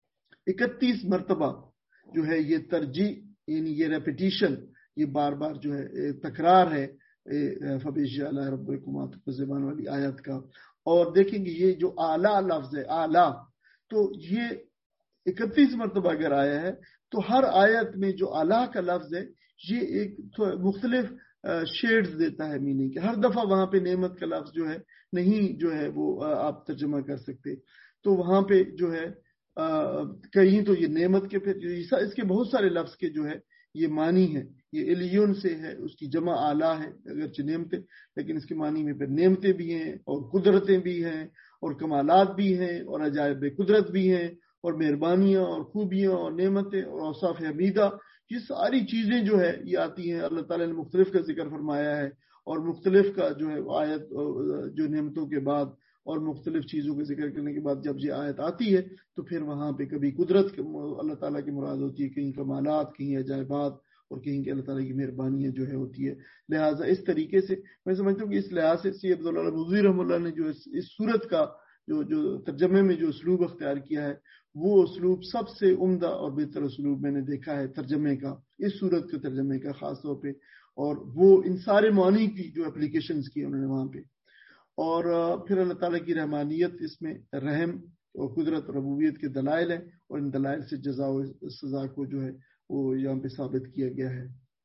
اکتیس مرتبہ جو ہے یہ ترجیح یعنی یہ ریپیٹیشن, یہ بار بار جو ہے تکرار ہے فَبِأَيِّ آلَاءِ رَبِّكُمَا تُكَذِّبَانِ والی آیت کا. اور دیکھیں گے یہ جو اعلیٰ لفظ ہے اعلیٰ, تو یہ اکتیس مرتبہ اگر آیا ہے تو ہر آیت میں جو اعلیٰ کا لفظ ہے یہ ایک مختلف شیڈز دیتا ہے میننگ کہ ہر دفعہ وہاں پہ نعمت کا لفظ جو ہے نہیں جو ہے وہ آپ ترجمہ کر سکتے. تو وہاں پہ جو ہے کہیں تو یہ نعمت کے پھر اس کے بہت سارے لفظ کے جو ہے یہ معنی ہے, یہ الیون سے ہے, اس کی جمع اعلیٰ ہے اگرچہ نعمتیں, لیکن اس کے معنی میں پھر نعمتیں بھی ہیں اور قدرتیں بھی ہیں اور کمالات بھی ہیں اور عجائب قدرت بھی ہیں اور مہربانیاں اور خوبیاں اور نعمتیں اور اوصاف حمیدہ, یہ ساری چیزیں جو ہے یہ آتی ہیں. اللہ تعالیٰ نے مختلف کا ذکر فرمایا ہے اور مختلف کا جو ہے آیت جو نعمتوں کے بعد اور مختلف چیزوں کا ذکر کرنے کے بعد جب یہ آیت آتی ہے تو پھر وہاں پہ کبھی قدرت اللہ تعالیٰ کی مراد ہوتی ہے, کہیں کمالات, کہیں عجائبات اور کہیں کہ اللہ تعالیٰ کی مہربانیاں جو ہے ہوتی ہے. لہٰذا اس طریقے سے میں سمجھتا ہوں کہ اس لحاظ سے سید عبداللہ مودودی رحمہ اللہ نے جو اس صورت کا جو جو ترجمے میں جو اسلوب اختیار کیا ہے وہ اسلوب سب سے عمدہ اور بہتر اسلوب میں نے دیکھا ہے ترجمے کا, اس صورت کے ترجمے کا خاص طور پہ, اور وہ ان سارے معنی کی جو اپلیکیشنز کی انہوں نے وہاں پہ. اور پھر اللہ تعالیٰ کی رحمانیت اس میں رحم اور قدرت اور ربوبیت کے دلائل ہیں اور ان دلائل سے جزا و سزا کو جو ہے وہ یہاں پہ ثابت کیا گیا ہے.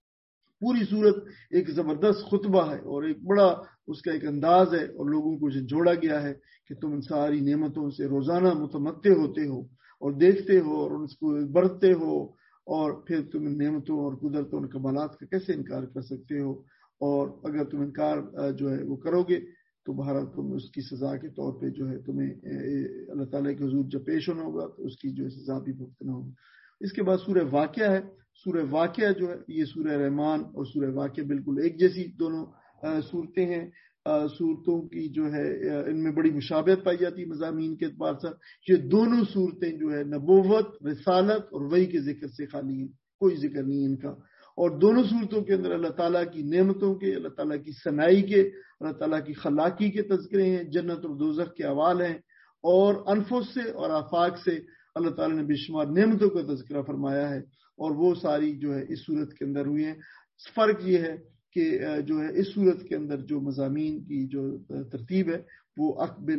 پوری صورت ایک زبردست خطبہ ہے اور ایک بڑا اس کا ایک انداز ہے اور لوگوں کو جوڑا گیا ہے کہ تم ان ساری نعمتوں سے روزانہ متمتع ہوتے ہو اور دیکھتے ہو اور اس کو برتتے ہو, اور پھر تم ان نعمتوں اور قدرتوں اور کمالات کا کیسے انکار کر سکتے ہو, اور اگر تم انکار جو ہے وہ کرو گے تو بہرحال تم اس کی سزا کے طور پہ جو ہے تمہیں اللہ تعالیٰ کے حضور جب پیش ہونا ہوگا تو اس کی جو ہے سزا بھی بھگتنا ہوگا. اس کے بعد سورہ واقعہ ہے. سورہ واقعہ جو ہے یہ سورہ رحمان اور سورہ واقعہ بالکل ایک جیسی دونوں صورتیں ہیں. صورتوں کی جو ہے ان میں بڑی مشابہت پائی جاتی ہے مضامین کے اعتبار سے. یہ دونوں صورتیں جو ہے نبوت, رسالت اور وحی کے ذکر سے خالی ہیں, کوئی ذکر نہیں ان کا. اور دونوں صورتوں کے اندر اللہ تعالیٰ کی نعمتوں کے, اللہ تعالیٰ کی ثنائی کے, اللہ تعالیٰ کی خلاقی کے تذکرے ہیں, جنت اور دوزخ کے احوال ہیں, اور انفس سے اور آفاق سے اللہ تعالیٰ نے بے شمار نعمتوں کا تذکرہ فرمایا ہے, اور وہ ساری جو ہے اس صورت کے اندر ہوئی ہیں. فرق یہ ہے کہ جو ہے اس صورت کے اندر جو مضامین کی جو ترتیب ہے وہ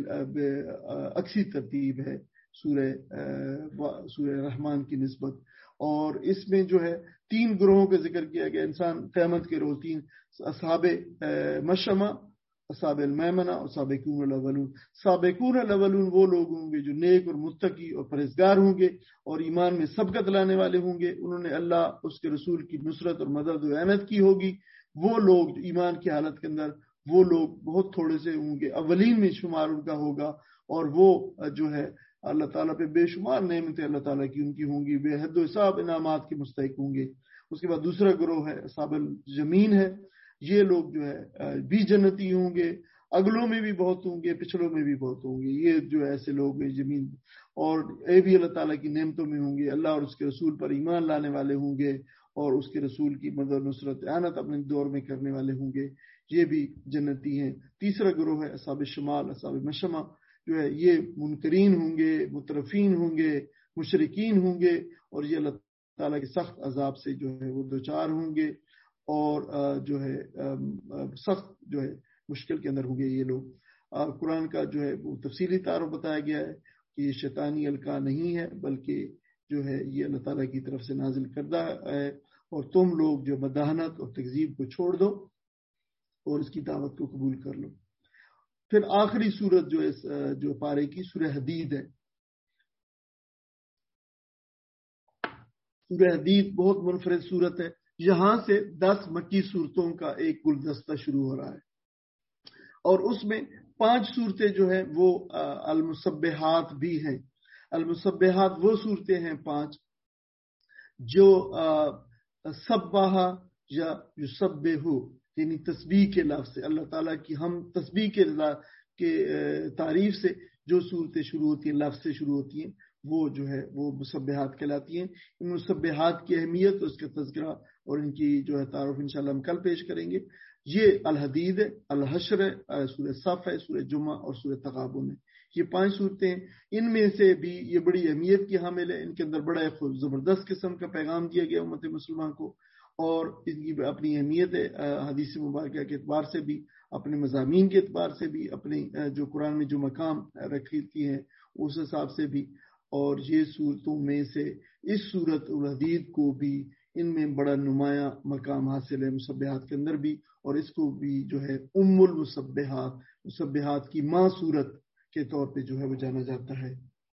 عکسی ترتیب ہے سورہ سورہ رحمان کی نسبت, اور اس میں جو ہے تین گروہوں کا ذکر کیا گیا. انسان قیامت کے روز تین, اصحاب مشمہ, اصحاب المیمنہ اور سابقون الاولون. سابقون الاولون وہ لوگ ہوں گے جو نیک اور متقی اور پرہیزگار ہوں گے اور ایمان میں سبقت لانے والے ہوں گے. انہوں نے اللہ اس کے رسول کی نصرت اور مدد و اعانت کی ہوگی. وہ لوگ ایمان کی حالت کے اندر وہ لوگ بہت تھوڑے سے ہوں گے, اولین میں شمار ان کا ہوگا, اور وہ جو ہے اللہ تعالیٰ پہ بے شمار نعمتیں اللہ تعالیٰ کی ان کی ہوں گی, بے حد و حساب انعامات کے مستحق ہوں گے. اس کے بعد دوسرا گروہ ہے اصحاب الجمین ہے. یہ لوگ جو ہے بھی جنتی ہوں گے, اگلوں میں بھی بہت ہوں گے, پچھلوں میں بھی بہت ہوں گے. یہ جو ایسے لوگ ہیں زمین, اور اے بھی اللہ تعالیٰ کی نعمتوں میں ہوں گے, اللہ اور اس کے رسول پر ایمان لانے والے ہوں گے اور اس کے رسول کی مدد نصرت اعانت اپنے دور میں کرنے والے ہوں گے, یہ بھی جنتی ہیں. تیسرا گروہ ہے اصحاب شمال, اصحاب مشمہ. جو ہے یہ منکرین ہوں گے، مترفین ہوں گے، مشرکین ہوں گے، اور یہ اللہ تعالیٰ کے سخت عذاب سے جو ہے وہ دوچار ہوں گے، اور جو ہے سخت جو ہے مشکل کے اندر ہوں گے یہ لوگ۔ قرآن کا جو ہے وہ تفصیلی تعارف بتایا گیا ہے کہ یہ شیطانی القاء نہیں ہے، بلکہ جو ہے یہ اللہ تعالیٰ کی طرف سے نازل کردہ ہے، اور تم لوگ جو مداحنت اور تکذیب کو چھوڑ دو اور اس کی دعوت کو قبول کر لو۔ پھر آخری سورت جو ہے جو پارے کی سورہ حدید ہے۔ سورہ حدید بہت منفرد سورت ہے، یہاں سے دس مکی صورتوں کا ایک گلدستہ شروع ہو رہا ہے، اور اس میں پانچ صورتیں جو ہیں وہ المسبحات بھی ہیں۔ المسبحات وہ صورتیں ہیں پانچ جو سبح یا یسبح یعنی تسبیح کے لفظ سے، اللہ تعالیٰ کی ہم تسبیح کے کے تعریف سے جو صورتیں شروع ہوتی ہیں، لفظ سے شروع ہوتی ہیں، وہ جو ہے وہ مسبحات کہلاتی ہیں۔ ان مسبحات کی اہمیت، اس کا تذکرہ اور ان کی جو ہے تعارف انشاءاللہ ہم کل پیش کریں گے۔ یہ الحدید ہے، الحشر ہے، سورہ صف ہے، سورہ جمعہ اور سورہ تغابن ہے۔ یہ پانچ صورتیں ہیں، ان میں سے بھی یہ بڑی اہمیت کی حامل ہے۔ ان کے اندر بڑا ایک زبردست قسم کا پیغام دیا گیا امت مسلمان کو، اور ان کی اپنی اہمیت ہے حدیث مبارکہ کے اعتبار سے بھی، اپنے مضامین کے اعتبار سے بھی، اپنے جو قرآن میں جو مقام رکھتی ہیں اس حساب سے بھی۔ اور یہ صورتوں میں سے اس صورت الحدید کو بھی ان میں بڑا نمایاں مقام حاصل ہے مسبحات کے اندر بھی، اور اس کو بھی جو ہے ام المسبحات، مسبحات کی ماں صورت کے طور پہ جو ہے وہ جانا جاتا ہے۔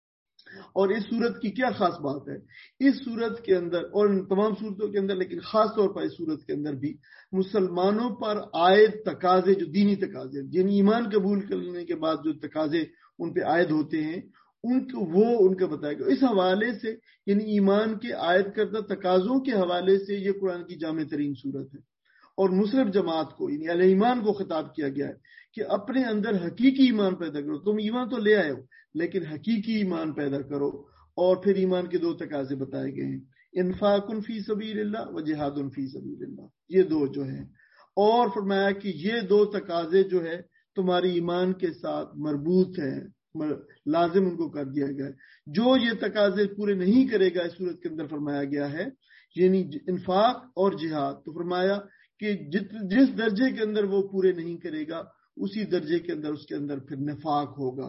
اور اس صورت کی کیا خاص بات ہے؟ اس صورت کے اندر اور تمام صورتوں کے اندر، لیکن خاص طور پر اس صورت کے اندر بھی مسلمانوں پر عائد تقاضے، جو دینی تقاضے، یعنی ایمان قبول کرنے کے بعد جو تقاضے ان پہ عائد ہوتے ہیں، ان کو وہ ان کا بتایا گیا۔ اس حوالے سے یعنی ایمان کے عائد کردہ تقاضوں کے حوالے سے یہ قرآن کی جامع ترین صورت ہے، اور مسلم جماعت کو یعنی اہل ایمان کو خطاب کیا گیا ہے کہ اپنے اندر حقیقی ایمان پیدا کرو۔ تم ایمان تو لے آئے ہو، لیکن حقیقی ایمان پیدا کرو۔ اور پھر ایمان کے دو تقاضے بتائے گئے ہیں، انفاق فی سبیل اللہ و جہاد فی سبیل اللہ، یہ دو جو ہیں۔ اور فرمایا کہ یہ دو تقاضے جو ہے تمہاری ایمان کے ساتھ مربوط ہیں، لازم ان کو کر دیا گیا ہے۔ جو یہ تقاضے پورے نہیں کرے گا، اس صورت کے اندر فرمایا گیا ہے یعنی انفاق اور جہاد، تو فرمایا کہ جس درجے کے اندر وہ پورے نہیں کرے گا، اسی درجے کے اندر اس کے اندر پھر نفاق ہوگا،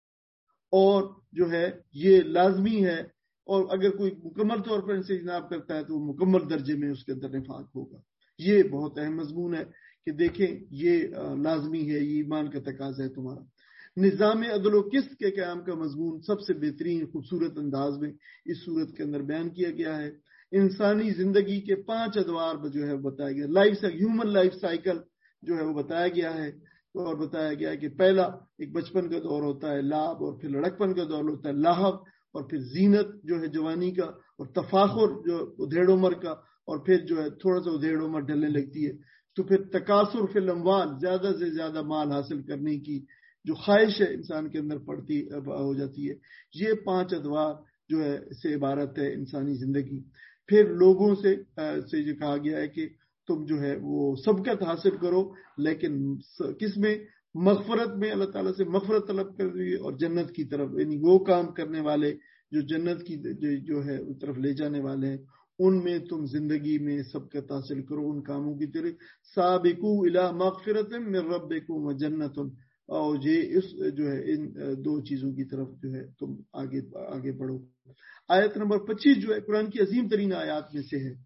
اور جو ہے یہ لازمی ہے۔ اور اگر کوئی مکمل طور پر ان سے اجتناب کرتا ہے تو وہ مکمل درجے میں اس کے اندر نفاق ہوگا۔ یہ بہت اہم مضمون ہے کہ دیکھیں یہ لازمی ہے، یہ ایمان کا تقاضا ہے تمہارا۔ نظام عدل و قسط کے قیام کا مضمون سب سے بہترین خوبصورت انداز میں اس صورت کے اندر بیان کیا گیا ہے۔ انسانی زندگی کے پانچ ادوار جو ہے بتایا گیا، لائف ہیومن لائف سائیکل جو ہے وہ بتایا گیا ہے، اور بتایا گیا ہے کہ پہلا ایک بچپن کا دور ہوتا ہے لعب، اور پھر لڑکپن کا دور ہوتا ہے لہو، اور پھر زینت جو ہے جوانی کا، اور تفاخر جو ادھیڑ عمر کا، اور پھر جو ہے تھوڑا سا ادھیڑ عمر ڈلنے لگتی ہے، تو پھر تکاثر فی الاموال، زیادہ سے زیادہ مال حاصل کرنے کی جو خواہش ہے انسان کے اندر پڑتی ہو جاتی ہے۔ یہ پانچ ادوار جو ہے سے عبارت ہے انسانی زندگی۔ پھر لوگوں سے سے جو کہا گیا ہے کہ تم جو ہے وہ سبقت حاصل کرو، لیکن کس میں؟ مغفرت میں، اللہ تعالیٰ سے مغفرت طلب کر دیے، اور جنت کی طرف، یعنی وہ کام کرنے والے جو جنت کی جو ہے اس طرف لے جانے والے ہیں، ان میں تم زندگی میں سبقت حاصل کرو، ان کاموں کی طرف۔ سابقوا الی مغفرۃ من ربکم وجنۃ، اور یہ اس جو ہے ان دو چیزوں کی طرف جو ہے تم آگے آگے بڑھو۔ آیت نمبر پچیس جو ہے قرآن کی عظیم ترین آیات میں سے ہے،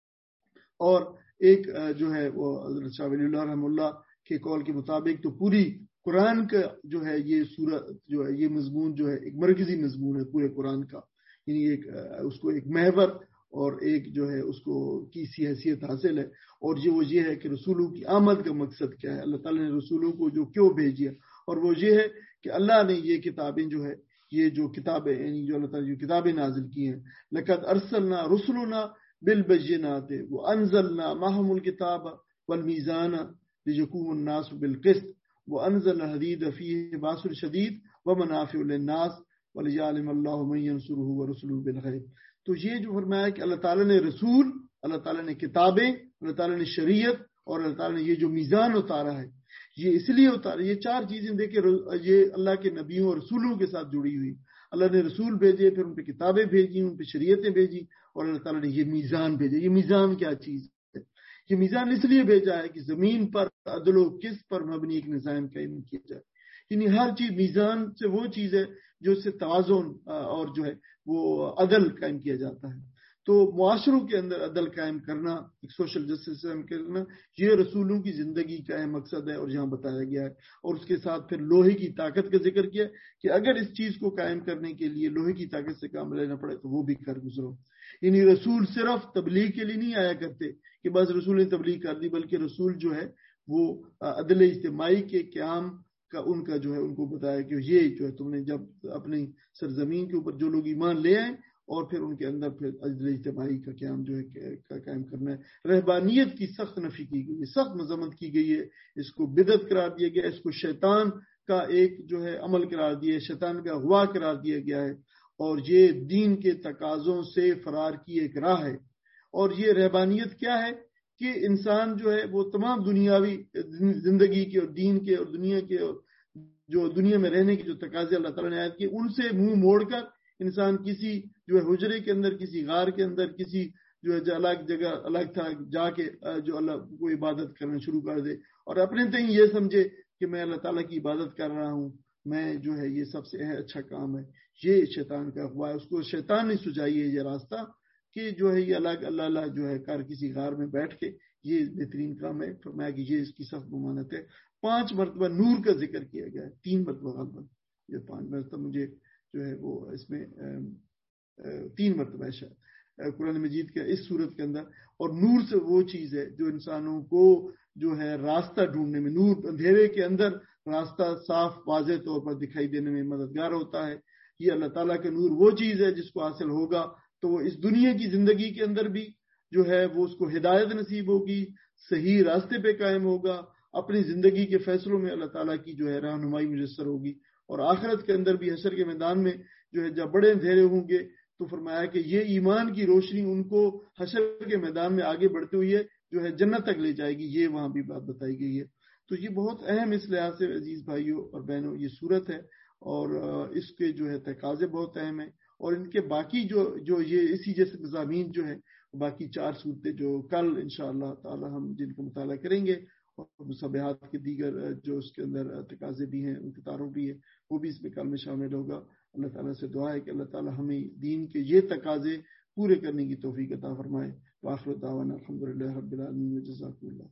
اور ایک جو ہے وہ حضرت شاہ ولی اللہ رحمہ اللہ کے قول کے مطابق تو پوری قرآن کا جو ہے یہ سورہ جو ہے یہ مضمون جو ہے ایک مرکزی مضمون ہے پورے قرآن کا، یعنی ایک اس کو ایک محور اور ایک جو ہے اس کو کی سی حیثیت حاصل ہے، اور یہ وہ یہ ہے کہ رسولوں کی آمد کا مقصد کیا ہے، اللہ تعالیٰ نے رسولوں کو جو کیوں بھیجیا، اور وہ یہ ہے کہ اللہ نے یہ کتابیں جو ہے یہ جو کتابیں یعنی جو اللہ تعالیٰ نے جو کتابیں نازل کی ہیں، لقد ارسلنا رسلنا بالبینات وانزلنا معهم الكتاب والمیزان لیقوم الناس بالقسط وانزلنا الحدید فیہ باس شدید ومنافع للناس وليعلم الله من ينصره ورسله بالغیب۔ تو یہ جو فرمایا کہ اللہ تعالیٰ نے رسول، اللہ تعالیٰ نے کتابیں، اللہ تعالیٰ نے شریعت، اور اللہ تعالیٰ نے یہ جو میزان اتارا ہے، یہ اس لیے اتارے. یہ چار چیزیں دیکھیں یہ اللہ کے نبیوں اور رسولوں کے ساتھ جڑی ہوئی. اللہ نے رسول بھیجے, پھر ان پہ کتابیں بھیجی, ان پہ شریعتیں بھیجی, اور اللہ تعالیٰ نے یہ میزان بھیجے. یہ میزان کیا چیز ہے؟ یہ میزان اس لیے بھیجا ہے کہ زمین پر عدل و قسط پر مبنی ایک نظام قائم کیا جائے. یعنی ہر چیز میزان سے وہ چیز ہے جو اس سے توازن اور جو ہے وہ عدل قائم کیا جاتا ہے. تو معاشروں کے اندر عدل قائم کرنا, ایک سوشل جسٹس قائم کرنا, یہ رسولوں کی زندگی کا اہم مقصد ہے اور یہاں بتایا گیا ہے. اور اس کے ساتھ پھر لوہے کی طاقت کا ذکر کیا کہ اگر اس چیز کو قائم کرنے کے لیے لوہے کی طاقت سے کام لینا پڑے تو وہ بھی کر گزرو. یعنی رسول صرف تبلیغ کے لیے نہیں آیا کرتے کہ بس رسول نے تبلیغ کر دی, بلکہ رسول جو ہے وہ عدل اجتماعی کے قیام کا ان کا جو ہے ان کو بتایا کہ یہ جو ہے تم نے جب اپنی سرزمین کے اوپر جو لوگ ایمان لے آئے اور پھر ان کے اندر پھر عدل اجتماعی کا قیام جو ہے قائم کرنا ہے. رہبانیت کی سخت نفی کی گئی ہے, سخت مذمت کی گئی ہے. اس کو بدعت قرار دیا گیا, اس کو شیطان کا ایک جو ہے عمل قرار دیا, شیطان کا اغوا قرار دیا گیا ہے, اور یہ دین کے تقاضوں سے فرار کی ایک راہ ہے. اور یہ رہبانیت کیا ہے کہ انسان جو ہے وہ تمام دنیاوی زندگی کے اور دین کے اور دنیا کے اور جو دنیا میں رہنے کے جو تقاضے اللہ تعالیٰ نے عائد کیے ان سے منہ موڑ کر انسان کسی جو ہے حجرے کے اندر, کسی غار کے اندر, کسی جو ہے الگ جگہ الگ تھا جا کے جو اللہ کو عبادت کرنا شروع کر دے اور اپنے تئیں یہ سمجھے کہ میں اللہ تعالیٰ کی عبادت کر رہا ہوں, میں جو ہے یہ سب سے اچھا کام ہے. یہ شیطان کا اغوا ہے. اس کو شیطان نے سجائی ہے یہ راستہ کہ جو ہے یہ الگ اللہ اللہ جو ہے کر کسی غار میں بیٹھ کے یہ بہترین کام ہے. فرمایا کہ یہ اس کی سخت ممانعت ہے. پانچ مرتبہ نور کا ذکر کیا گیا ہے, تین مرتبہ غالباً یہ پانچ مرتبہ مجھے جو ہے وہ اس میں تین مرتبہ شاید قرآن مجید کے اس صورت کے اندر. اور نور سے وہ چیز ہے جو انسانوں کو جو ہے راستہ ڈھونڈنے میں, نور اندھیرے کے اندر راستہ صاف واضح طور پر دکھائی دینے میں مددگار ہوتا ہے. یہ اللہ تعالیٰ کا نور وہ چیز ہے جس کو حاصل ہوگا تو وہ اس دنیا کی زندگی کے اندر بھی جو ہے وہ اس کو ہدایت نصیب ہوگی, صحیح راستے پہ قائم ہوگا, اپنی زندگی کے فیصلوں میں اللہ تعالیٰ کی جو ہے رہنمائی میسر ہوگی. اور آخرت کے اندر بھی حشر کے میدان میں جو ہے جب بڑے اندھیرے ہوں گے تو فرمایا کہ یہ ایمان کی روشنی ان کو حشر کے میدان میں آگے بڑھتے ہوئے جو ہے جنت تک لے جائے گی. یہ وہاں بھی بات بتائی گئی ہے. تو یہ بہت اہم اس لحاظ سے عزیز بھائیوں اور بہنوں یہ صورت ہے, اور اس کے جو ہے تقاضے بہت اہم ہیں. اور ان کے باقی جو جو یہ اسی جیسے مضامین جو ہیں باقی چار صورتیں جو کل انشاءاللہ تعالی ہم جن کو مطالعہ کریں گے, اور مصباحات کے دیگر جو اس کے اندر تقاضے بھی ہیں, انتظاروں بھی ہیں, وہ بھی اس میں کل میں شامل ہوگا. اللہ تعالیٰ سے دعا ہے کہ اللہ تعالیٰ ہمیں دین کے یہ تقاضے پورے کرنے کی توفیق عطا فرمائے. وآخر دعوانا الحمدللہ رب العالمین. جزاکم اللہ.